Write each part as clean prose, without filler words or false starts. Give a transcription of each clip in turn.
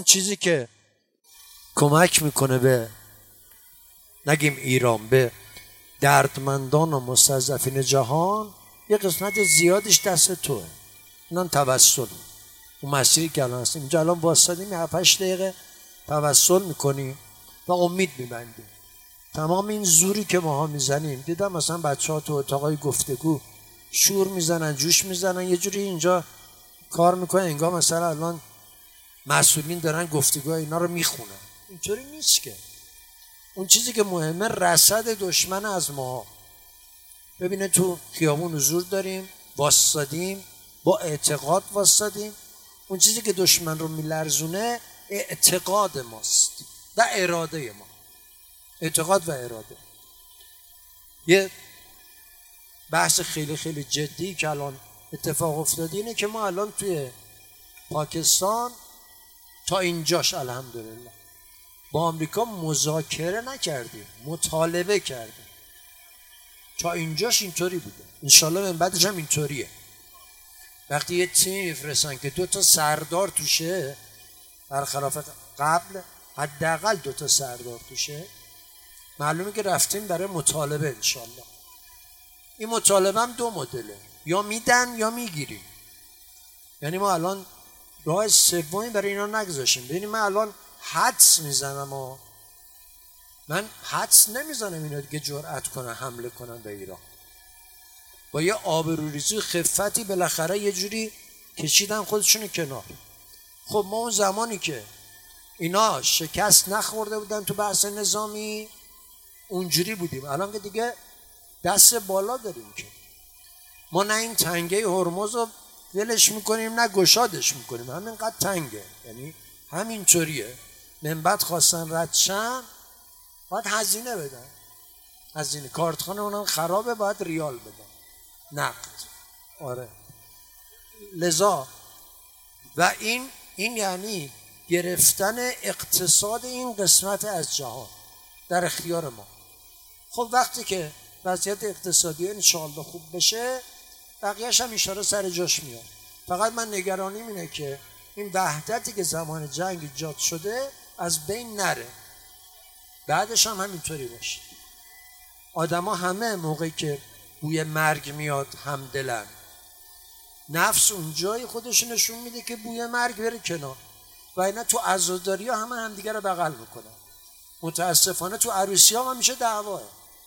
چیزی که کمک میکنه به نگیم ایران، به دردمندان و مستضعفین جهان، یه قسمت زیادش دست توه. اینان توسل، اون مسیری که الان هستیم اینجا الان واسطیم 7-8 دقیقه توسل میکنیم و امید میبندیم. تمام این زوری که ماها میزنیم، دیدم مثلا بچه ها تو اتاقای گفتگو شور میزنن، جوش میزنن، یه جوری اینجا کار میکنن انگار مثلا الان مسئولین دارن گفتگوهای اینا رو میخونن. اینطوری نیست که. اون چیزی که مهمه رصد دشمن از ما. ببینه تو خیابون حضور داریم، واسطادیم، با اعتقاد واسطادیم. اون چیزی که دشمن رو میلرزونه اعتقاد ماست و اراده ما. اعتقاد و اراده. یه بحث خیلی خیلی جدی که الان اتفاق افتاده اینه که ما الان توی پاکستان تا اینجاش الحمدلله با آمریکا مذاکره نکردیم، مطالبه کردیم. تا اینجاش اینطوری بوده. انشالله من بعدش هم اینطوریه. وقتی یه تیم میفرستن که 2 سردار توشه، برخلاف قبل حداقل 2 سردار توشه، معلومه که رفتیم برای مطالبه انشالله. این مطالبه هم 2 مدله، یا میدن یا میگیریم. یعنی ما الان راه سومی برای اینا نگذاشیم. ببینید من الان حدس میزنم و من حدس نمیزنم اینا دیگه جرأت کنن حمله کنن به ایران. با یه آبروریزی خفتی بالاخره یه جوری کشیدن خودشونو کنار. خب ما اون زمانی که اینا شکست نخورده بودن تو بحث نظامی اونجوری بودیم. الان که دیگه دست بالا داریم که ما نه این تنگه هرمز رو ولش میکنیم نه گشادش میکنیم، همینقدر تنگه. یعنی همینطوریه. من بعد خواستن ردشن باید هزینه بدن، هزینه. کارتخانه اونم خرابه، باید ریال بدن، نقد. آره. لذا و این یعنی گرفتن اقتصاد این قسمت از جهان در اختیار ما. خب وقتی که وضعیت اقتصادی انشاءالله خوب بشه بقیه‌اش هم انشاءالله سر جاش میاد. فقط من نگرانیم اینه که این وحدتی که زمان جنگ ایجاد شده از بین نره، بعدش هم همینطوری باشه. آدما همه موقعی که بوی مرگ میاد همدلن. نفس اونجای خودش نشون میده که بوی مرگ بره کنار و اینا تو عزاداری ها همه همدیگه رو بغل میکنن. متاسفانه تو عروسی ها هم میشه دعواه.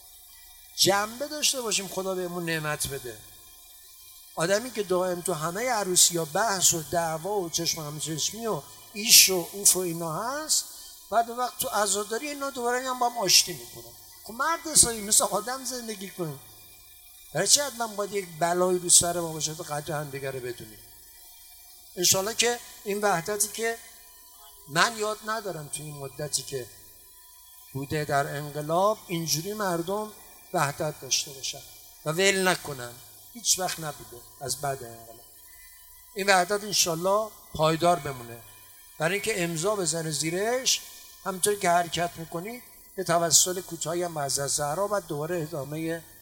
جنبه داشته باشیم خدا بهمون نعمت بده. آدمی که دائم تو همه عروسی ها بحث و دعوا و چشم همچشمی و ایش و اوف و اینا هست، بعد وقت تو عزاداری اینا دوباره هم با هم آشتی میکنن. خب مرد حسابی مثل آدم زندگی کنیم. برای چه حتما باید یک بلایی رو سر ما باشه تا قدر همدیگه رو بدونیم. انشالله که این وحدتی که من یاد ندارم تو این مدتی که بوده در انقلاب اینجوری مردم وحدت داشته باشن و ول نکنن. هیچ وقت نبوده از بعد انقلاب. این وحدت انشالله پایدار بمونه. برای اینکه امضا بزنه زیرش، همونطوری که حرکت میکنید یه توسل کوتاهی هم از زهرا و دوباره ادامه